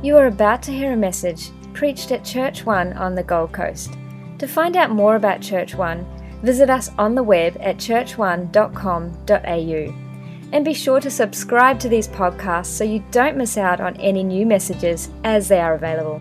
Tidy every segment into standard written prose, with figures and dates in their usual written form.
You are about to hear a message preached at Church One on the Gold Coast. To find out more about Church One, visit us on the web at churchone.com.au. And be sure to subscribe to these podcasts so you don't miss out on any new messages as they are available.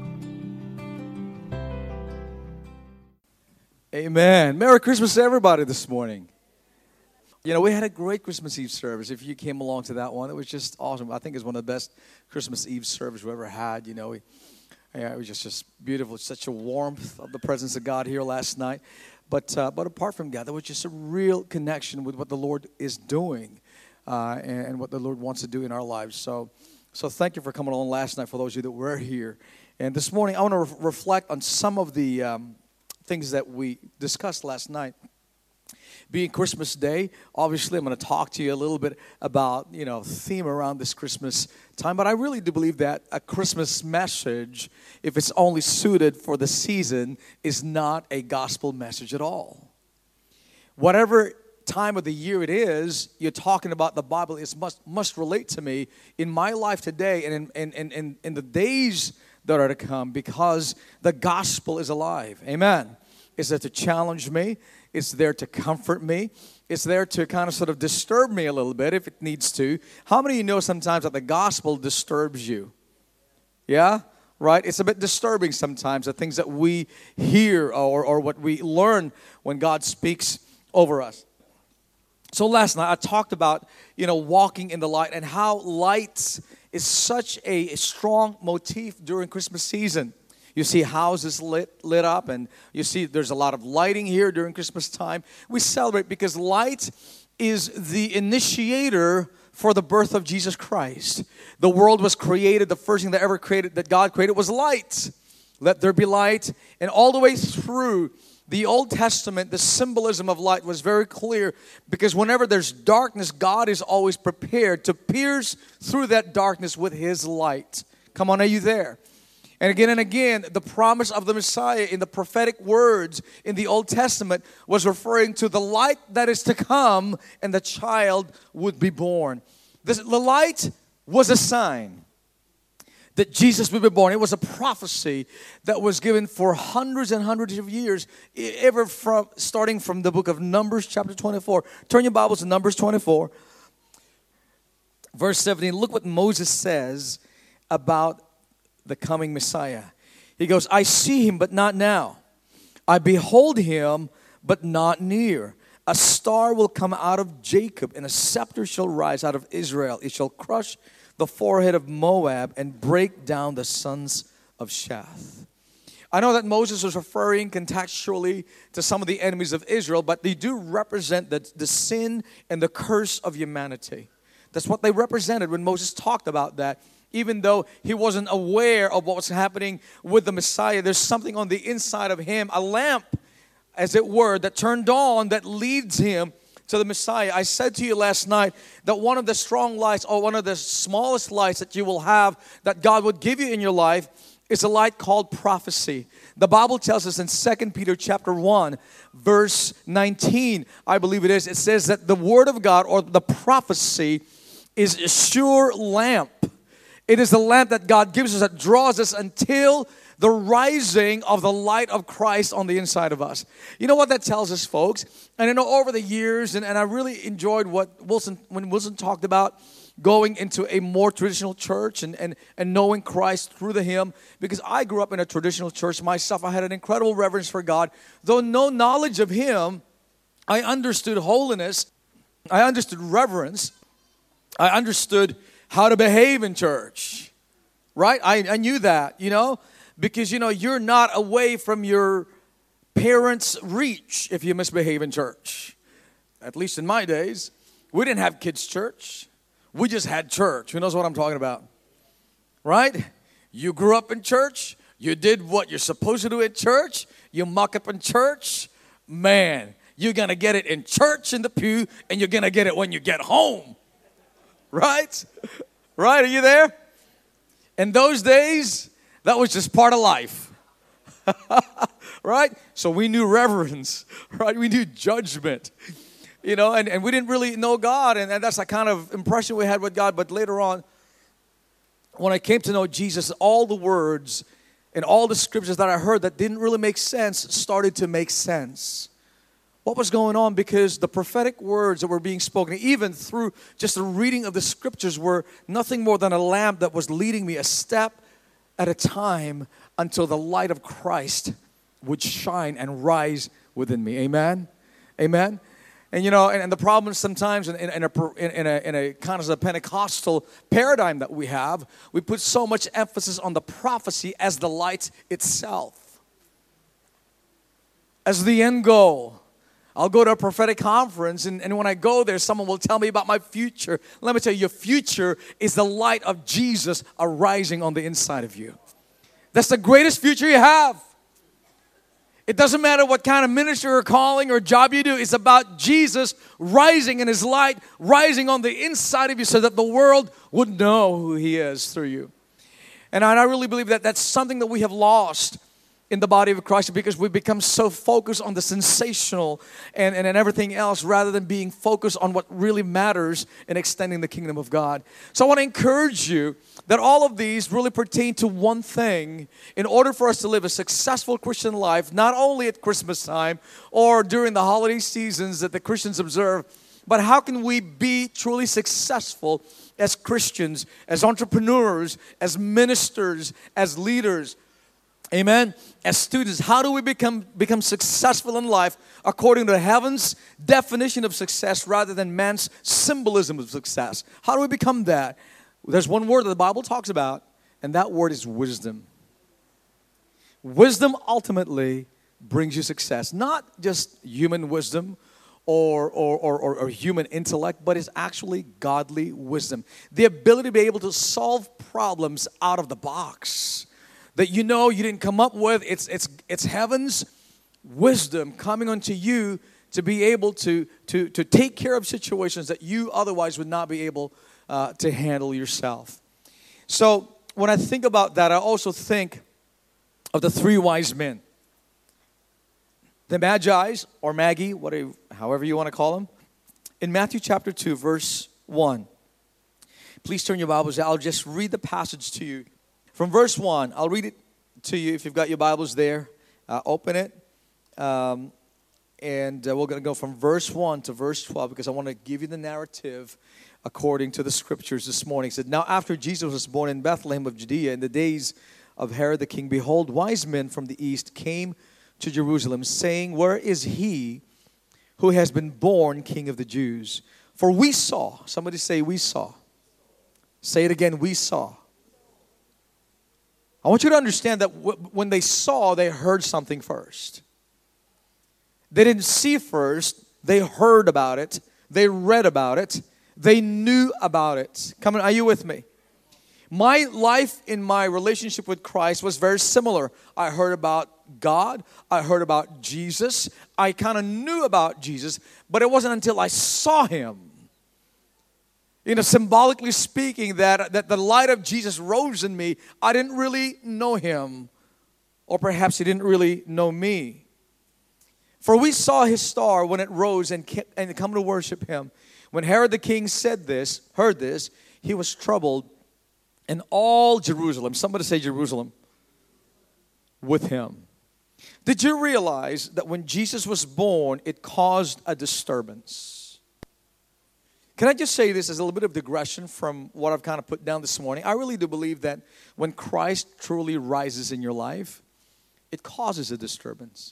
Amen. Merry Christmas to everybody this morning. You know, we had a great Christmas Eve service. If you came along to that one, it was just awesome. I think it's one of the best Christmas Eve services we ever had. You know, it was just beautiful. Such a warmth of the presence of God here last night. But apart from God, there was just a real connection with what the Lord is doing and what the Lord wants to do in our lives. So thank you for coming along last night for those of you that were here. And this morning, I want to reflect on some of the things that we discussed last night. Being Christmas Day, obviously I'm going to talk to you a little bit about, theme around this Christmas time. But I really do believe that a Christmas message, if it's only suited for the season, is not a gospel message at all. Whatever time of the year it is, you're talking about the Bible, it must relate to me in my life today and in the days that are to come, because the gospel is alive. Amen. It's there to challenge me. It's there to comfort me. It's there to kind of sort of disturb me a little bit if it needs to. How many of you know sometimes that the gospel disturbs you? Yeah? Right? It's a bit disturbing sometimes, the things that we hear or what we learn when God speaks over us. So last night I talked about, walking in the light and how light is such a strong motif during Christmas season. You see houses lit up, and you see there's a lot of lighting here during Christmas time. We celebrate because light is the initiator for the birth of Jesus Christ. The world was created, the first thing that God created was light. Let there be light. And all the way through the Old Testament, the symbolism of light was very clear, because whenever there's darkness, God is always prepared to pierce through that darkness with His light. Come on, are you there? And again, the promise of the Messiah in the prophetic words in the Old Testament was referring to the light that is to come, and the child would be born. The light was a sign that Jesus would be born. It was a prophecy that was given for hundreds and hundreds of years, starting from the book of Numbers chapter 24. Turn your Bibles to Numbers 24, verse 17. Look what Moses says about the coming Messiah. He goes, I see him, but not now. I behold him, but not near. A star will come out of Jacob, and a scepter shall rise out of Israel. It shall crush the forehead of Moab and break down the sons of Shath. I know that Moses was referring contextually to some of the enemies of Israel, but they do represent the sin and the curse of humanity. That's what they represented when Moses talked about that. Even though he wasn't aware of what was happening with the Messiah, there's something on the inside of him, a lamp, as it were, that turned on, that leads him to the Messiah. I said to you last night that one of the strong lights, or one of the smallest lights that you will have, that God would give you in your life, is a light called prophecy. The Bible tells us in 2 Peter chapter 1, verse 19, I believe it is, it says that the Word of God, or the prophecy, is a sure lamp. It is the lamp that God gives us that draws us until the rising of the light of Christ on the inside of us. You know what that tells us, folks? And I know over the years, and I really enjoyed when Wilson talked about going into a more traditional church and knowing Christ through the hymn, because I grew up in a traditional church myself. I had an incredible reverence for God. Though no knowledge of Him, I understood holiness, I understood reverence, I understood how to behave in church, right? I knew that, because, you're not away from your parents' reach if you misbehave in church. At least in my days, we didn't have kids' church. We just had church. Who knows what I'm talking about, right? You grew up in church. You did what you're supposed to do in church. You muck up in church. Man, you're going to get it in church in the pew, and you're going to get it when you get home. Right? Right? Are you there? In those days, that was just part of life. Right? So we knew reverence. Right? We knew judgment. And we didn't really know God. And that's the kind of impression we had with God. But later on, when I came to know Jesus, all the words and all the scriptures that I heard that didn't really make sense started to make sense. What was going on? Because the prophetic words that were being spoken, even through just the reading of the scriptures, were nothing more than a lamp that was leading me a step at a time until the light of Christ would shine and rise within me. Amen? Amen? And you know, and the problem sometimes in a kind of a Pentecostal paradigm that we have, we put so much emphasis on the prophecy as the light itself, as the end goal. I'll go to a prophetic conference, and when I go there, someone will tell me about my future. Let me tell you, your future is the light of Jesus arising on the inside of you. That's the greatest future you have. It doesn't matter what kind of ministry or calling or job you do. It's about Jesus rising in His light, rising on the inside of you so that the world would know who He is through you. And I really believe that that's something that we have lost in the body of Christ, because we become so focused on the sensational and everything else rather than being focused on what really matters in extending the kingdom of God. So I want to encourage you that all of these really pertain to one thing. In order for us to live a successful Christian life, not only at Christmas time or during the holiday seasons that the Christians observe, but how can we be truly successful as Christians, as entrepreneurs, as ministers, as leaders? Amen. As students, how do we become successful in life according to heaven's definition of success rather than man's symbolism of success? How do we become that? There's one word that the Bible talks about, and that word is wisdom. Wisdom ultimately brings you success. Not just human wisdom or human intellect, but it's actually godly wisdom. The ability to be able to solve problems out of the box that you know you didn't come up with. It's heaven's wisdom coming unto you to be able to take care of situations that you otherwise would not be able to handle yourself. So when I think about that, I also think of the three wise men. The Magi's, or Magi, however you want to call them. In Matthew chapter 2, verse 1. Please turn your Bibles. I'll just read the passage to you. From verse 1, I'll read it to you if you've got your Bibles there. Open it. And we're going to go from verse 1 to verse 12 because I want to give you the narrative according to the scriptures this morning. It said, "Now after Jesus was born in Bethlehem of Judea in the days of Herod the king, behold, wise men from the east came to Jerusalem, saying, Where is he who has been born King of the Jews? For we saw," somebody say, we saw. Say it again, we saw. I want you to understand that when they saw, they heard something first. They didn't see first, they heard about it, they read about it, they knew about it. Come on, are you with me? My life in my relationship with Christ was very similar. I heard about God, I heard about Jesus, I kind of knew about Jesus, but it wasn't until I saw Him, symbolically speaking, that the light of Jesus rose in me. I didn't really know Him, or perhaps He didn't really know me. For we saw His star when it rose and come to worship Him. When Herod the king heard this, he was troubled, and all Jerusalem, somebody say Jerusalem, with him. Did you realize that when Jesus was born, it caused a disturbance? Can I just say this as a little bit of digression from what I've kind of put down this morning? I really do believe that when Christ truly rises in your life, it causes a disturbance.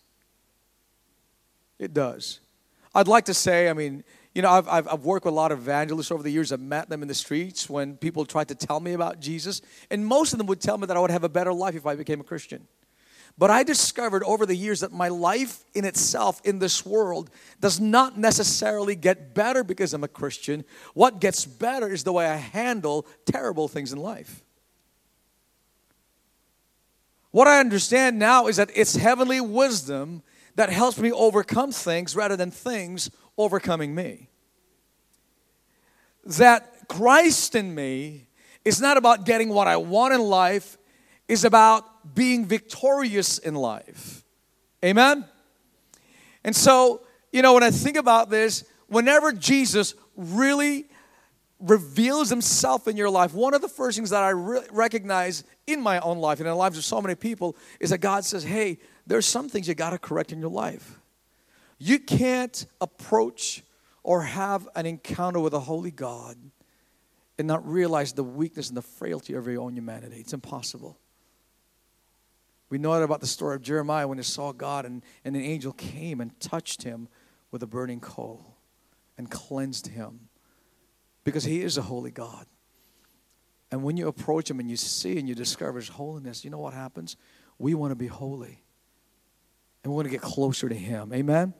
It does. I'd like to say, I've worked with a lot of evangelists over the years. I've met them in the streets when people tried to tell me about Jesus. And most of them would tell me that I would have a better life if I became a Christian. But I discovered over the years that my life in itself in this world does not necessarily get better because I'm a Christian. What gets better is the way I handle terrible things in life. What I understand now is that it's heavenly wisdom that helps me overcome things rather than things overcoming me. That Christ in me is not about getting what I want in life, it's about being victorious in life. Amen? And so, when I think about this, whenever Jesus really reveals himself in your life, one of the first things that I recognize in my own life and in the lives of so many people is that God says, hey, there's some things you got to correct in your life. You can't approach or have an encounter with a holy God and not realize the weakness and the frailty of your own humanity. It's impossible. We know about the story of Jeremiah when he saw God and an angel came and touched him with a burning coal and cleansed him. Because he is a holy God. And when you approach him and you see and you discover his holiness, you know what happens? We want to be holy. And we want to get closer to him. Amen?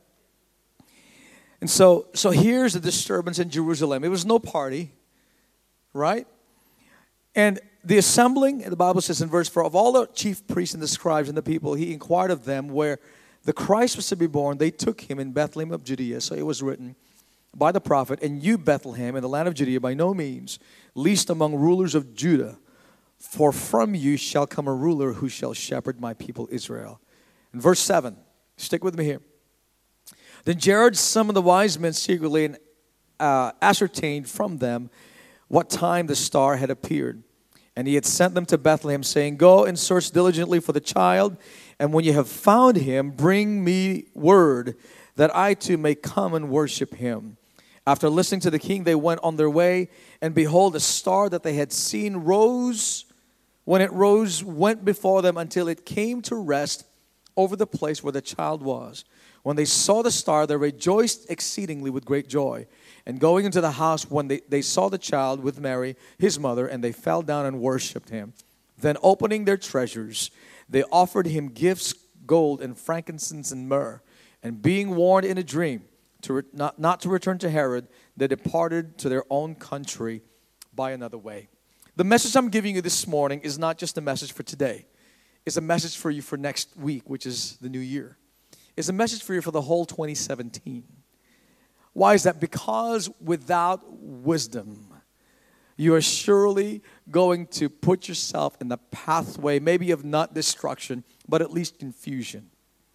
And so here's the disturbance in Jerusalem. It was no party, right? And the assembling, the Bible says in verse 4, of all the chief priests and the scribes and the people, he inquired of them where the Christ was to be born. They took him in Bethlehem of Judea. So it was written by the prophet, and you, Bethlehem, in the land of Judea, by no means, least among rulers of Judah, for from you shall come a ruler who shall shepherd my people Israel. In verse 7, stick with me here. Then Jared summoned the wise men secretly and ascertained from them what time the star had appeared. And he had sent them to Bethlehem, saying, go and search diligently for the child, and when you have found him, bring me word, that I too may come and worship him. After listening to the king, they went on their way, and behold, a star that they had seen rose. When it rose, went before them until it came to rest over the place where the child was. When they saw the star, they rejoiced exceedingly with great joy. And going into the house, when they saw the child with Mary, his mother, and they fell down and worshipped him. Then opening their treasures, they offered him gifts, gold and frankincense and myrrh. And being warned in a dream not to return to Herod, they departed to their own country by another way. The message I'm giving you this morning is not just a message for today. It's a message for you for next week, which is the new year. It's a message for you for the whole 2017. Why is that? Because without wisdom, you are surely going to put yourself in the pathway, maybe of not destruction, but at least confusion.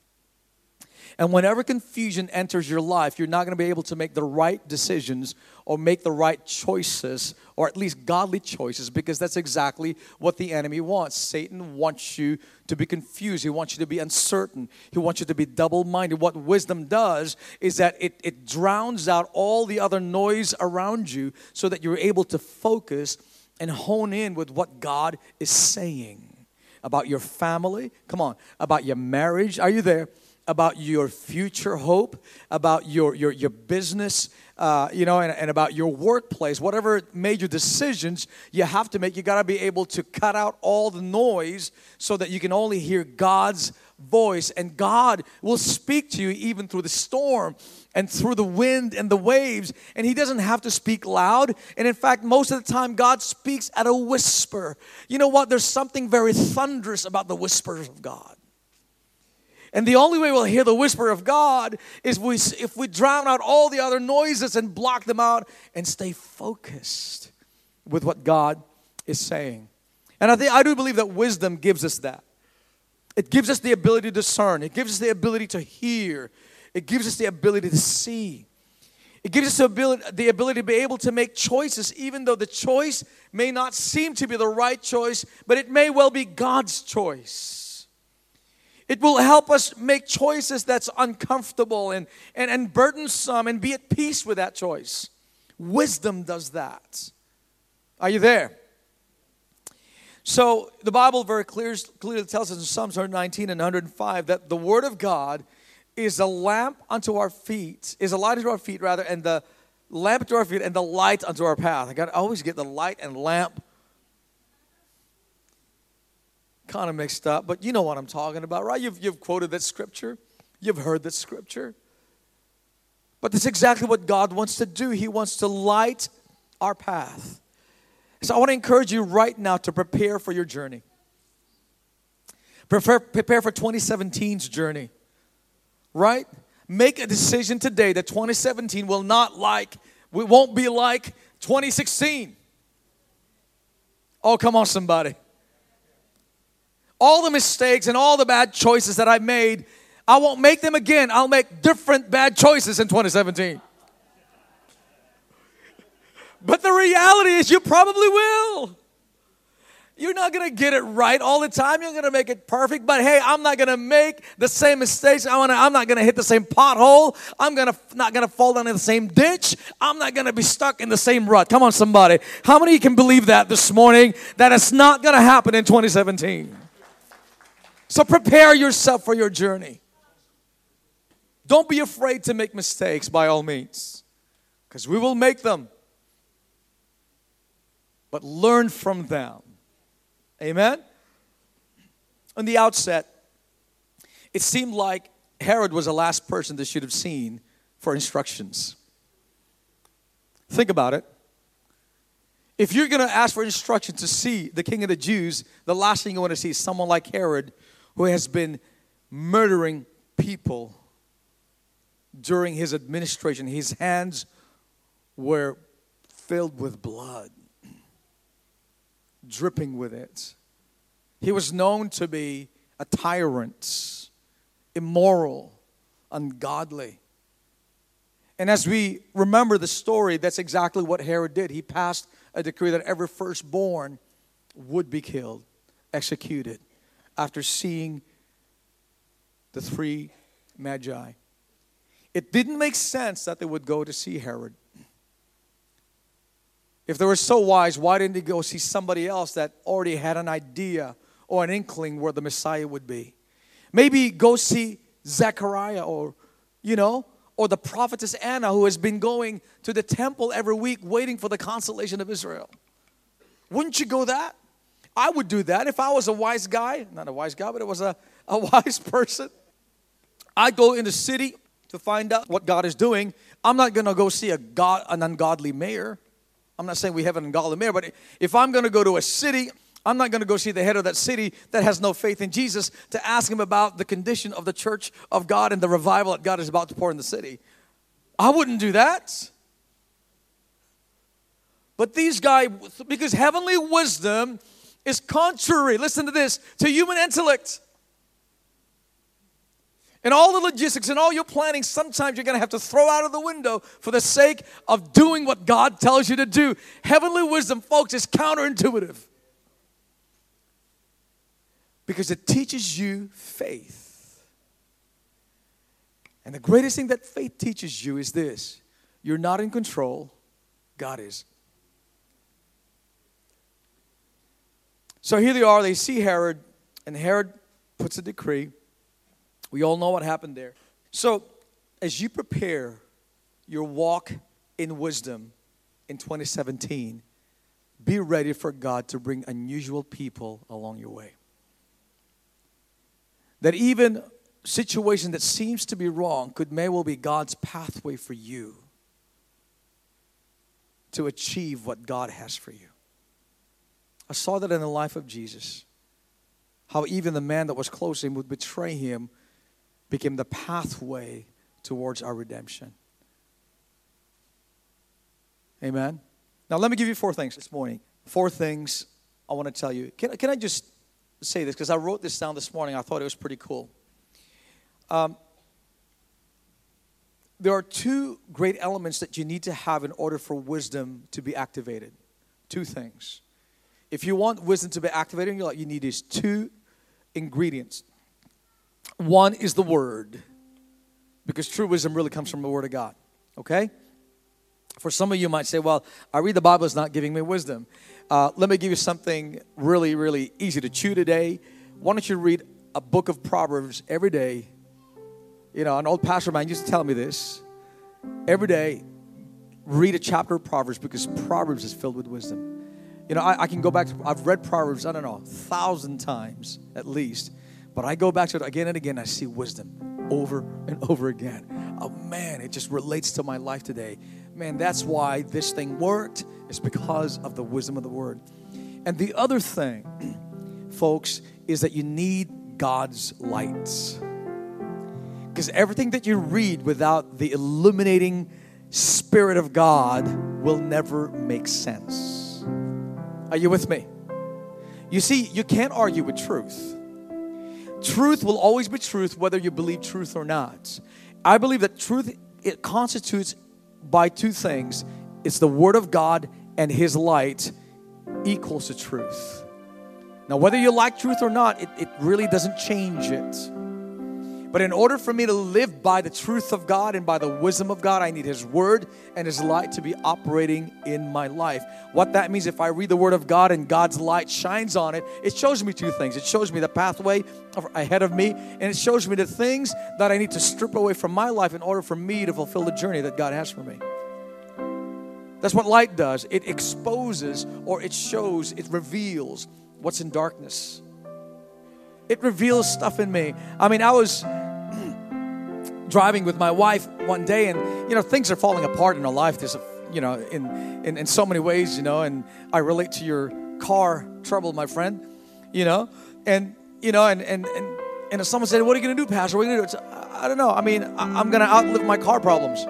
And whenever confusion enters your life, you're not going to be able to make the right decisions or make the right choices, or at least godly choices, because that's exactly what the enemy wants. Satan wants you to be confused. He wants you to be uncertain. He wants you to be double-minded. What wisdom does is that it drowns out all the other noise around you so that you're able to focus and hone in with what God is saying about your family. Come on, about your marriage. Are you there? About your future hope, about your business, and about your workplace. Whatever major decisions you have to make, you got to be able to cut out all the noise so that you can only hear God's voice. And God will speak to you even through the storm and through the wind and the waves. And He doesn't have to speak loud. And in fact, most of the time, God speaks at a whisper. You know what? There's something very thunderous about the whispers of God. And the only way we'll hear the whisper of God is if we drown out all the other noises and block them out and stay focused with what God is saying. And I do believe that wisdom gives us that. It gives us the ability to discern. It gives us the ability to hear. It gives us the ability to see. It gives us the ability to be able to make choices, even though the choice may not seem to be the right choice, but it may well be God's choice. It will help us make choices that's uncomfortable and burdensome and be at peace with that choice. Wisdom does that. Are you there? So the Bible very clearly tells us in Psalms 119 and 105 that the Word of God is a lamp unto our feet, is a light unto our feet rather, and the lamp to our feet and the light unto our path. I always get the light and lamp kind of mixed up, but you know what I'm talking about, right? You've quoted that scripture. You've heard that scripture. But that's exactly what God wants to do. He wants to light our path. So I want to encourage you right now to prepare for your journey. Prepare for 2017's journey, right? Make a decision today that 2017 won't be like 2016. Oh, come on, somebody. All the mistakes and all the bad choices that I made, I won't make them again. I'll make different bad choices in 2017. But the reality is you probably will. You're not going to get it right all the time. You're going to make it perfect. But hey, I'm not going to make the same mistakes. I'm not going to hit the same pothole. I'm not going to fall down in the same ditch. I'm not going to be stuck in the same rut. Come on, somebody. How many of you can believe that this morning? That it's not going to happen in 2017. So prepare yourself for your journey. Don't be afraid to make mistakes by all means. Because we will make them. But learn from them. Amen? On the outset, it seemed like Herod was the last person they should have seen for instructions. Think about it. If you're going to ask for instruction to see the King of the Jews, the last thing you want to see is someone like Herod who has been murdering people during his administration. His hands were filled with blood, dripping with it. He was known to be a tyrant, immoral, ungodly. And as we remember the story, that's exactly what Herod did. He passed a decree that every firstborn would be killed, executed, after seeing the three magi. It didn't make sense that they would go to see Herod. If they were so wise, why didn't they go see somebody else that already had an idea or an inkling where the Messiah would be? Maybe go see Zechariah or the prophetess Anna, who has been going to the temple every week waiting for the consolation of Israel. Wouldn't you go that? I would do that if I was a wise guy. Not a wise guy, but it was a wise person. I'd go in the city to find out what God is doing. I'm not going to go see an ungodly mayor. I'm not saying we have an ungodly mayor, but if I'm going to go to a city, I'm not going to go see the head of that city that has no faith in Jesus to ask him about the condition of the church of God and the revival that God is about to pour in the city. I wouldn't do that. But these guys, because heavenly wisdom is contrary, listen to this, to human intellect. And all the logistics and all your planning, sometimes you're going to have to throw out of the window for the sake of doing what God tells you to do. Heavenly wisdom, folks, is counterintuitive. Because it teaches you faith. And the greatest thing that faith teaches you is this. You're not in control. God is. So here they are. They see Herod. And Herod puts a decree. We all know what happened there. So as you prepare your walk in wisdom in 2017, be ready for God to bring unusual people along your way. That even situation that seems to be wrong may well be God's pathway for you to achieve what God has for you. I saw that in the life of Jesus. How even the man that was close to him would betray him became the pathway towards our redemption. Amen. Now let me give you 4 things this morning. 4 things I want to tell you. Can I just say this? Because I wrote this down this morning. I thought it was pretty cool. There are 2 great elements that you need to have in order for wisdom to be activated. 2 things. If you want wisdom to be activated in your life, you need these 2 ingredients. One is the Word, because true wisdom really comes from the Word of God, okay? For some of you might say, well, I read the Bible, it's not giving me wisdom. Let me give you something really, really easy to chew today. Why don't you read a book of Proverbs every day? You know, an old pastor of mine used to tell me this. Every day, read a chapter of Proverbs, because Proverbs is filled with wisdom. You know, I can go back to, I've read Proverbs, 1,000 times at least. But I go back to it again and again. I see wisdom over and over again. Oh, man, it just relates to my life today. Man, that's why this thing worked. It's because of the wisdom of the Word. And the other thing, folks, is that you need God's lights. Because everything that you read without the illuminating Spirit of God will never make sense. Are you with me? You see, you can't argue with truth. Truth will always be truth whether you believe truth or not. I believe that truth, it constitutes by 2 things. It's the Word of God and His light equals to truth. Now, whether you like truth or not, it really doesn't change it. But in order for me to live by the truth of God and by the wisdom of God, I need His Word and His light to be operating in my life. What that means, if I read the Word of God and God's light shines on it, it shows me two things. It shows me the pathway ahead of me, and it shows me the things that I need to strip away from my life in order for me to fulfill the journey that God has for me. That's what light does. It exposes, or it shows, it reveals what's in darkness. It reveals stuff in me. I mean, I was driving with my wife one day, and things are falling apart in our life. There's in so many ways, and I relate to your car trouble, my friend. And if someone said, "What are you going to do, Pastor? What are you going to do?" I don't know. I mean, I'm going to outlive my car problems.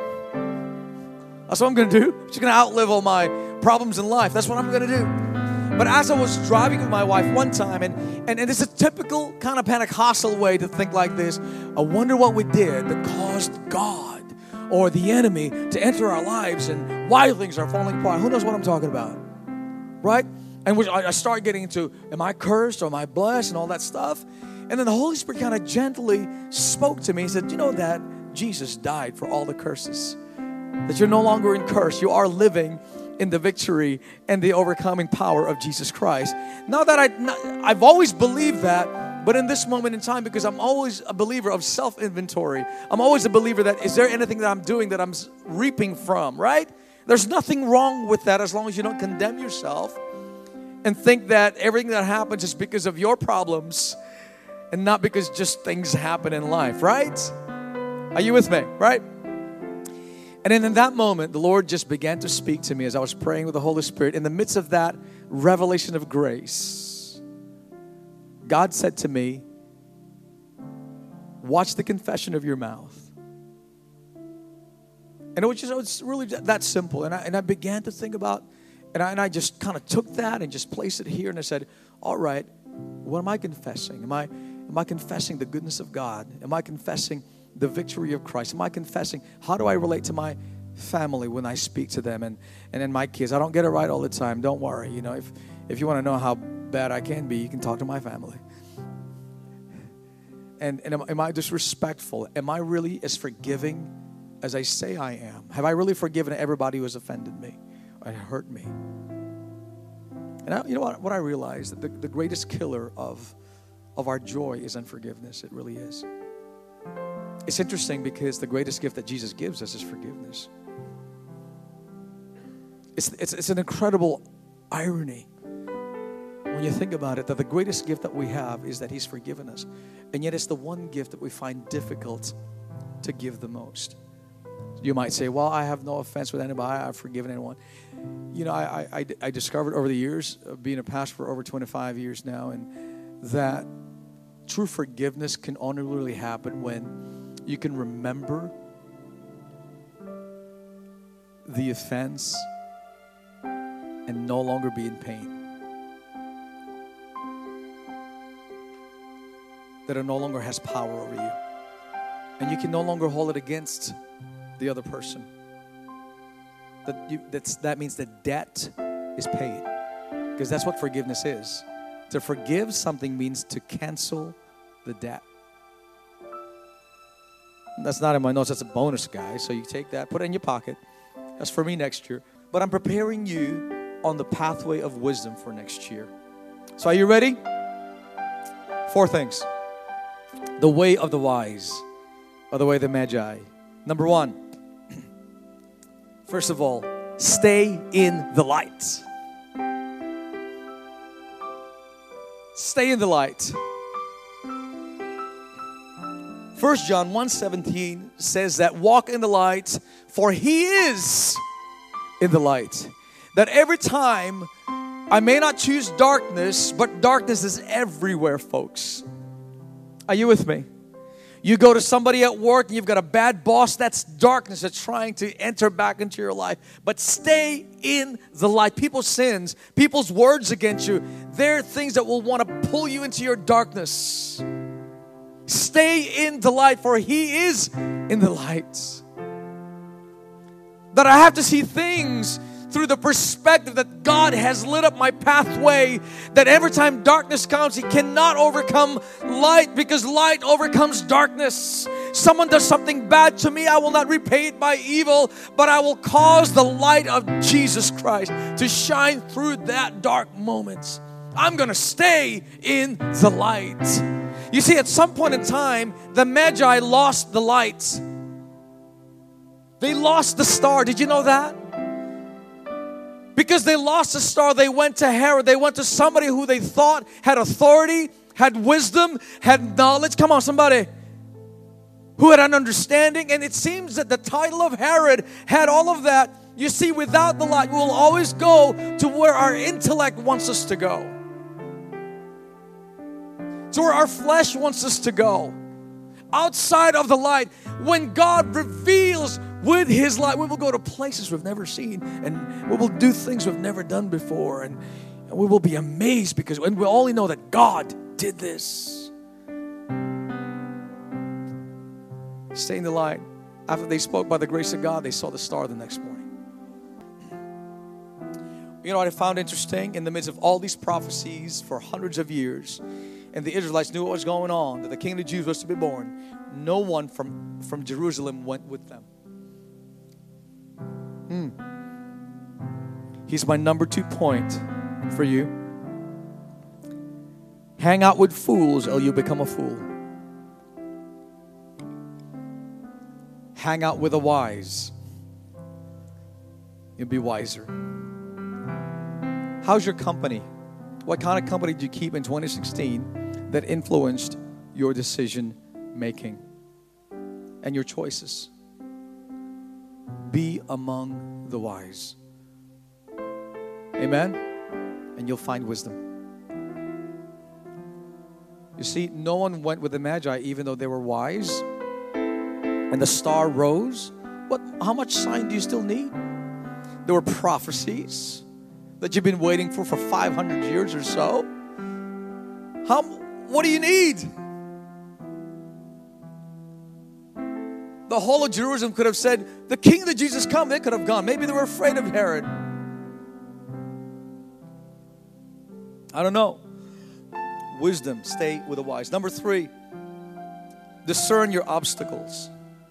That's what I'm going to do. I'm just going to outlive all my problems in life. That's what I'm going to do. But as I was driving with my wife one time, and it's a typical kind of Pentecostal way to think like this, I wonder what we did that caused God or the enemy to enter our lives and why things are falling apart. Who knows what I'm talking about? Right? And I started getting into, am I cursed or am I blessed and all that stuff? And then the Holy Spirit kind of gently spoke to me. He said, you know that Jesus died for all the curses. That you're no longer in curse. You are living in the victory and the overcoming power of Jesus Christ. Now that I've always believed that, but in this moment in time, because I'm always a believer of self-inventory, I'm always a believer that is there anything that I'm doing that I'm reaping from, right? There's nothing wrong with that as long as you don't condemn yourself and think that everything that happens is because of your problems and not because just things happen in life, right? Are you with me, right? And then in that moment, the Lord just began to speak to me as I was praying with the Holy Spirit. In the midst of that revelation of grace, God said to me, watch the confession of your mouth. And it's really that simple. And I began to think about, and I just kind of took that and just placed it here. And I said, all right, what am I confessing? Am I confessing the goodness of God? Am I confessing the victory of Christ? Am I confessing? How do I relate to my family when I speak to them and then my kids? I don't get it right all the time. Don't worry. If you want to know how bad I can be, you can talk to my family. And am I disrespectful? Am I really as forgiving as I say I am? Have I really forgiven everybody who has offended me or hurt me? And you know what I realized? That the greatest killer of our joy is unforgiveness. It really is. It's interesting because the greatest gift that Jesus gives us is forgiveness. It's an incredible irony when you think about it, that the greatest gift that we have is that He's forgiven us. And yet it's the one gift that we find difficult to give the most. You might say, well, I have no offense with anybody. I've forgiven anyone. I discovered over the years, being a pastor for over 25 years now, and that true forgiveness can only really happen when you can remember the offense and no longer be in pain. That it no longer has power over you. And you can no longer hold it against the other person. That means the debt is paid. Because that's what forgiveness is. To forgive something means to cancel the debt. That's not in my notes. That's a bonus, guys. So you take that, put it in your pocket. That's for me next year. But I'm preparing you on the pathway of wisdom for next year. So are you ready? 4 things. The way of the wise, or the way of the magi. Number 1. First of all, stay in the light. Stay in the light. 1 John 1:17 says that walk in the light, for He is in the light. That every time I may not choose darkness, but darkness is everywhere, folks. Are you with me? You go to somebody at work and you've got a bad boss, that's darkness that's trying to enter back into your life. But stay in the light. People's sins, people's words against you, they're things that will want to pull you into your darkness. Stay in the light, for He is in the light. That I have to see things through the perspective that God has lit up my pathway, that every time darkness comes, He cannot overcome light because light overcomes darkness. Someone does something bad to me, I will not repay it by evil, but I will cause the light of Jesus Christ to shine through that dark moment. I'm going to stay in the light. You see, at some point in time, the Magi lost the light. They lost the star. Did you know that? Because they lost the star, they went to Herod. They went to somebody who they thought had authority, had wisdom, had knowledge. Come on, somebody. Who had an understanding. And it seems that the title of Herod had all of that. You see, without the light, we will always go to where our intellect wants us to go. To where our flesh wants us to go. Outside of the light, when God reveals with His light, we will go to places we've never seen, and we will do things we've never done before, and we will be amazed because we only know that God did this. Stay in the light. After they spoke by the grace of God, they saw the star the next morning. You know what I found interesting? In the midst of all these prophecies for hundreds of years, and the Israelites knew what was going on, that the King of the Jews was to be born, no one from Jerusalem went with them. Here's my number 2 point for you. Hang out with fools or you become a fool. Hang out with the wise. You'll be wiser. How's your company? What kind of company did you keep in 2016 that influenced your decision making and your choices? Be among the wise. Amen? And you'll find wisdom. You see, no one went with the Magi even though they were wise. And the star rose. How much sign do you still need? There were prophecies that you've been waiting for 500 years or so. What do you need? The whole of Jerusalem could have said, the King of the Jesus come. They could have gone. Maybe they were afraid of Herod. I don't know. Wisdom, stay with the wise. Number 3, discern your obstacles.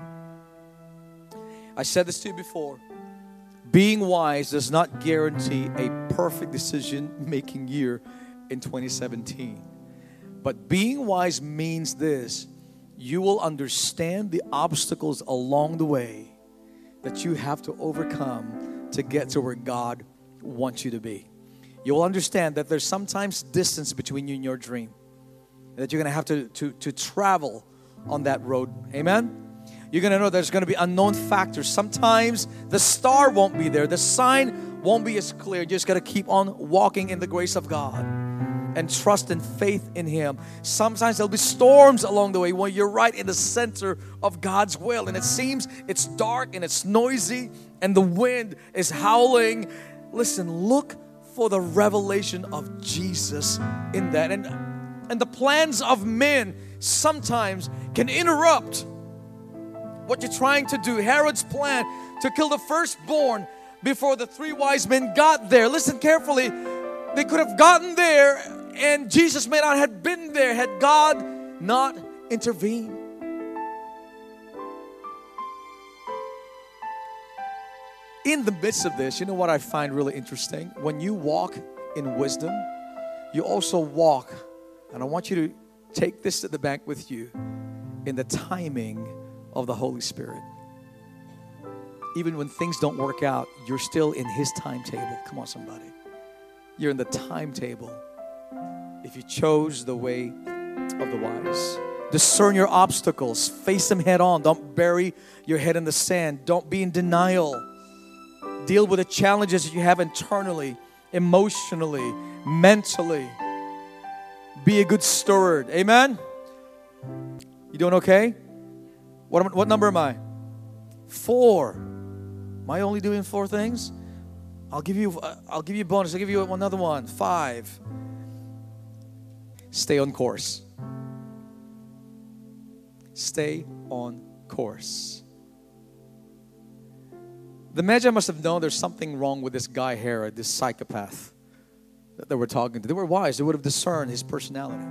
I said this to you before. Being wise does not guarantee a perfect decision-making year in 2017. But being wise means this. You will understand the obstacles along the way that you have to overcome to get to where God wants you to be. You will understand that there's sometimes distance between you and your dream. That you're going to have to travel on that road. Amen? You're going to know there's going to be unknown factors. Sometimes the star won't be there. The sign won't be as clear. You just got to keep on walking in the grace of God and trust and faith in Him. Sometimes there'll be storms along the way when you're right in the center of God's will. And it seems it's dark and it's noisy and the wind is howling. Listen, look for the revelation of Jesus in that. And the plans of men sometimes can interrupt what you're trying to do. Herod's plan to kill the firstborn before the 3 wise men got there. Listen carefully. They could have gotten there and Jesus may not have been there had God not intervened. In the midst of this, you know what I find really interesting? When you walk in wisdom, you also walk, and I want you to take this to the bank with you, in the timing of the Holy Spirit. Even when things don't work out, you're still in His timetable. Come on, somebody. You're in the timetable if you chose the way of the wise. Discern your obstacles. Face them head on. Don't bury your head in the sand. Don't be in denial. Deal with the challenges that you have internally, emotionally, mentally. Be a good steward. Amen? You doing okay? What number am I? 4. Am I only doing 4 things? I'll give you a bonus. I'll give you another one. 5. Stay on course. Stay on course. The Magi must have known there's something wrong with this guy Herod, this psychopath that they were talking to. They were wise. They would have discerned his personality.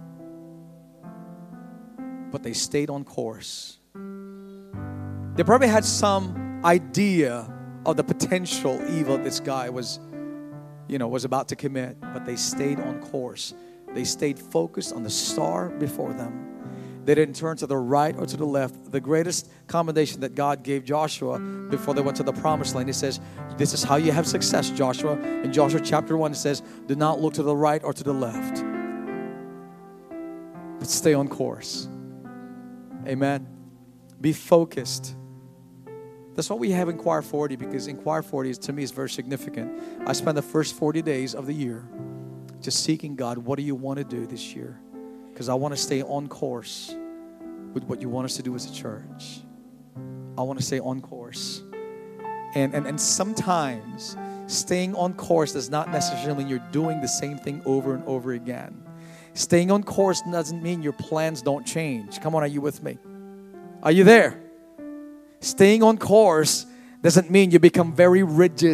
But they stayed on course. They probably had some idea of the potential evil this guy was about to commit. But they stayed on course. They stayed focused on the star before them. They didn't turn to the right or to the left. The greatest commendation that God gave Joshua before they went to the promised land, He says, this is how you have success, Joshua. In Joshua chapter 1, it says, do not look to the right or to the left, but stay on course. Amen. Be focused. That's what we have in Choir 40, because in Choir 40, to me, is very significant. I spend the first 40 days of the year just seeking God, what do you want to do this year? Because I want to stay on course with what you want us to do as a church. I want to stay on course. And sometimes staying on course does not necessarily mean you're doing the same thing over and over again. Staying on course doesn't mean your plans don't change. Come on, are you with me? Are you there? Staying on course doesn't mean you become very rigid.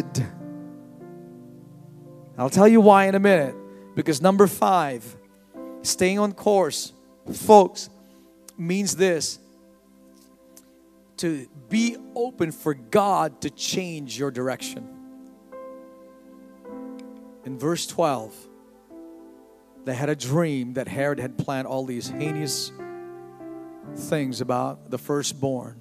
I'll tell you why in a minute. Because number 5, staying on course, folks, means this: to be open for God to change your direction. In verse 12, they had a dream that Herod had planned all these heinous things about the firstborn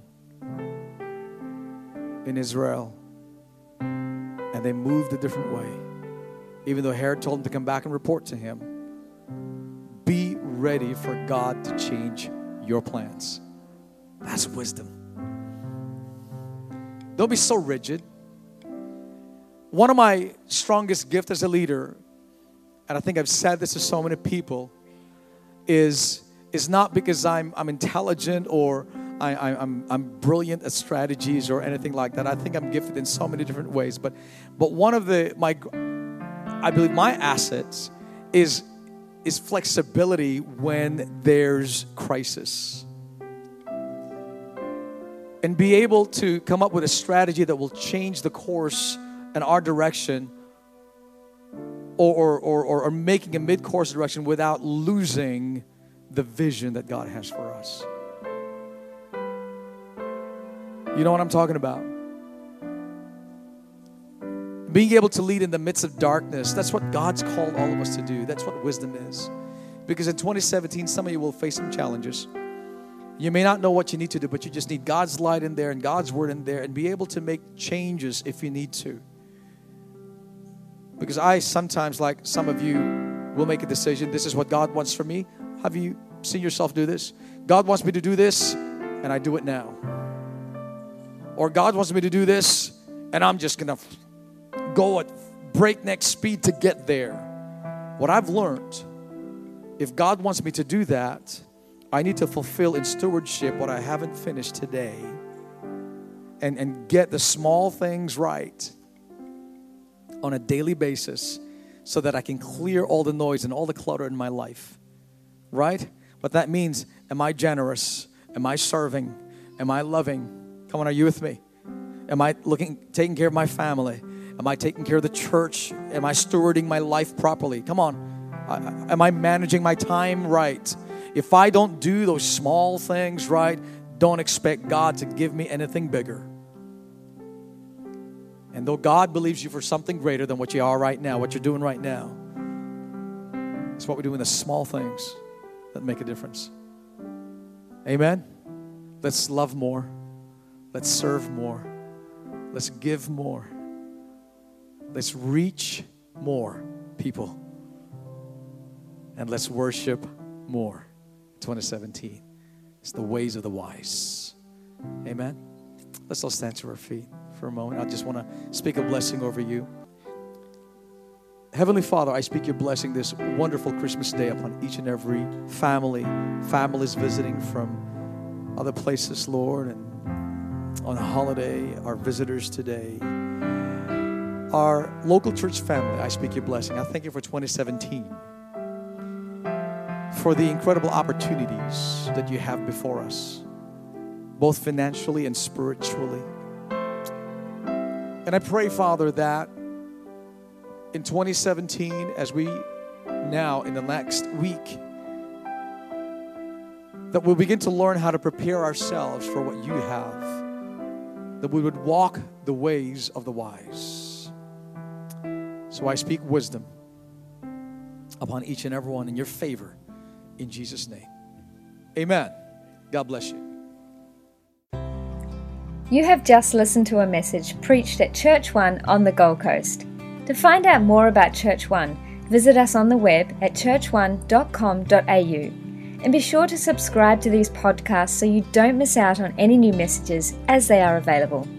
in Israel. And they moved a different way. Even though Herod told them to come back and report to him. Be ready for God to change your plans. That's wisdom. Don't be so rigid. One of my strongest gifts as a leader, and I think I've said this to so many people, is not because I'm intelligent or I'm brilliant at strategies or anything like that. I think I'm gifted in so many different ways. But one of I believe my assets is flexibility when there's crisis. And be able to come up with a strategy that will change the course and our direction, or making a mid-course direction without losing the vision that God has for us. You know what I'm talking about? Being able to lead in the midst of darkness, that's what God's called all of us to do. That's what wisdom is. Because in 2017, some of you will face some challenges. You may not know what you need to do, but you just need God's light in there and God's word in there and be able to make changes if you need to. Because I sometimes, like some of you, will make a decision. This is what God wants for me. Have you seen yourself do this? God wants me to do this, and I do it now. Or God wants me to do this, and I'm just going to go at breakneck speed to get there. What I've learned, if God wants me to do that, I need to fulfill in stewardship what I haven't finished today and get the small things right on a daily basis so that I can clear all the noise and all the clutter in my life. Right? What that means, am I generous? Am I serving? Am I loving? Come on, are you with me? Am I taking care of my family? Am I taking care of the church? Am I stewarding my life properly? Come on. Am I managing my time right? If I don't do those small things right, don't expect God to give me anything bigger. And though God believes you for something greater than what you are right now, what you're doing right now, it's what we do in the small things that make a difference. Amen? Let's love more. Let's serve more. Let's give more. Let's reach more people. And let's worship more. 2017. It's the ways of the wise. Amen. Let's all stand to our feet for a moment. I just want to speak a blessing over you. Heavenly Father, I speak your blessing this wonderful Christmas day upon each and every family. Families visiting from other places, Lord, and on a holiday, our visitors today. Our local church family, I speak your blessing. I thank you for 2017. For the incredible opportunities that you have before us, both financially and spiritually. And I pray, Father, that in 2017, as we now in the next week, that we'll begin to learn how to prepare ourselves for what you have, that we would walk the ways of the wise. So I speak wisdom upon each and every one in your favor, in Jesus' name. Amen. God bless you. You have just listened to a message preached at Church One on the Gold Coast. To find out more about Church One, visit us on the web at churchone.com.au. And be sure to subscribe to these podcasts so you don't miss out on any new messages as they are available.